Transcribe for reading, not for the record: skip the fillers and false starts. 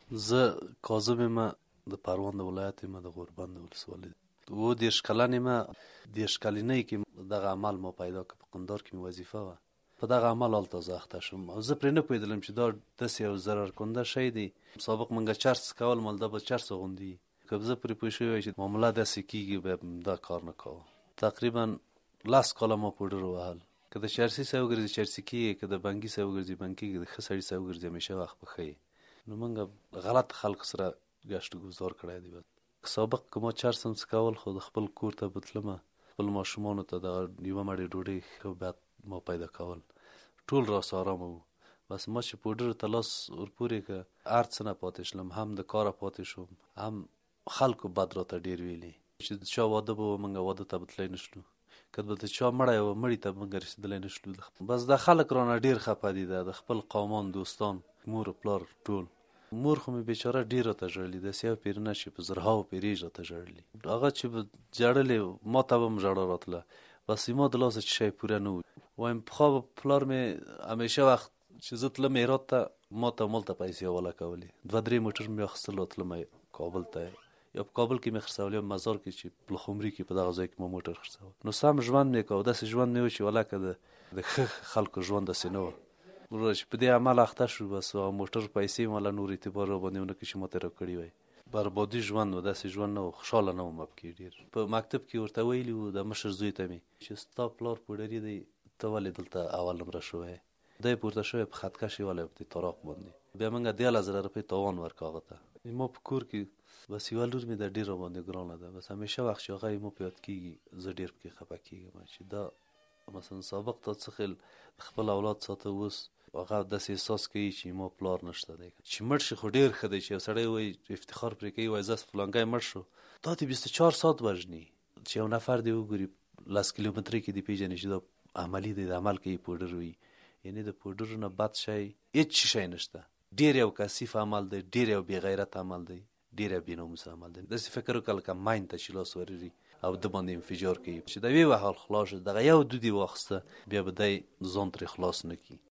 زه کاظم یم، د پروان د ولایت یم، د غوربند ولسوالۍ. 30 کلن یم. 30 کلنۍ کې دغه عمل ما پیدا کړ. په قندار کې مې وظیفه وه. په دغه عمل هلته زه اخته شوم او زه پرې نه پوهېدلم چې دا داسې یو ضرر کنده شی دی. سابق منګه چرس څکول، مال دا به چرس غوندي. که زه پرې پوه شوی وای چې معامله داسې کېږي، بیا دا کار نه کوه. تقریبا 10 کاله ما پوډر وهل. که د چرسي سړی وګرځي چرسي کېږي، که د بنګي سړی وګرځي بنګ کېږي، د ښه سړي سړی وګرځي همیشه وخت په ښه یې. نو موږ غلط خلکو سره ګشت ګذار کړی دی. سابق که ما چرس هم څکول، خو د خپل کور ته بتلمه، خپل ماشومانو ته دغه یوه مړۍ ډوډۍ ښه بد ما پیدا کول. ټول راسه ارامه وو. بس ما چې پوډرو ته لاس ورپورې که هر څه نه پاتې شلم، هم د کاره پاتې شوم، هم خلکو بد راته ډېر ویلي چې د چا واده به و، موږ واده ته به تلی نه شلو. که به د چا مړی و، مړي ته موږ رسېدلی نه شلو. بس دا خلک رانه ډېر خفه دي، د خپل قومان، دوستان، مور و پلار ټول. مور خو مې بیچاره ډېر راته ژړلي، داسې یو پېر نه چې په زرهاو پېرې راته ژړلي. هغه چې به ژړلې، ما ته به هم ژړا راتله. بس زما د لاسه چې شی پوره نه و. وایم پخوا به پلار مې همیشه وخت چې زه تلم هرات ته، ما ته همالته پیسې حواله کولې. 2-3 موټر مې اخیستل، راتلم کابل ته. یا په کابل کې مې خرڅول، یا مزار کې چې پلخمري کې په دغه ځای کې ما موټر خرڅول. نو سم ژوند مې کوه. داسې ژوند مې و چې ولکه د ښه خلکو ژوند داسې نه و. چې په دې عمل اخته شو، بس موټر پیسې ماله نور اعتبار را باندې ونه کړي چې ما ته راکړي وای. بربادي ژوند و، داسې ژوند نه و. خوشحاله نه وم پکې ډېر. په مکتب کې ورته ویلي وو د مشر زوی ته مې چې ستا پلار پوډري دی، ته ولې دلته اول نمره شوی؟ دی پورته شوی په خطکش یې والی په دې طراق باندې. بیا موږ 13,000 روپۍ تاوان ورکړ هغه ته. ما په کور کې بس یوه لور مې ده ډېر راباندې ګرانه ده. بس همیشه وخت چې هغه ما په یاد کېږي، زه ډېر پکې خفه کېږم چې دا مثلا سابق تا څه خیل خپل اولاد ساته، اوس هغه داسې احساس کوي چې ما پلار نشته دی. چې مړ شي خو ډېر ښه دی چې یو سړی وایي افتخار پرې کوي، وایي زه فلانکی مړ شو. دا دې 24 ساعت وژني چې یو نفر دې وګوري 10 کیلومترۍ کې دې پېژني چې دا عملي دی، د عمل کوي پوډر وي. یعنې د پوډرو نه بد شی هېڅ شی نشته. ډېر یو کثیف عمل دی، ډېر یو بې غیرت عمل دی، ډېر یو بې ناموسه عمل دی. داسې فکر وکړه لکه ماین ته چې لاس ورېږي او د باندې انفجار کوي، چې د ویې وهل خلاص شو، دغه یو دود یې واخیسته، بیا به دی ځان ترې خلاص نه کړي.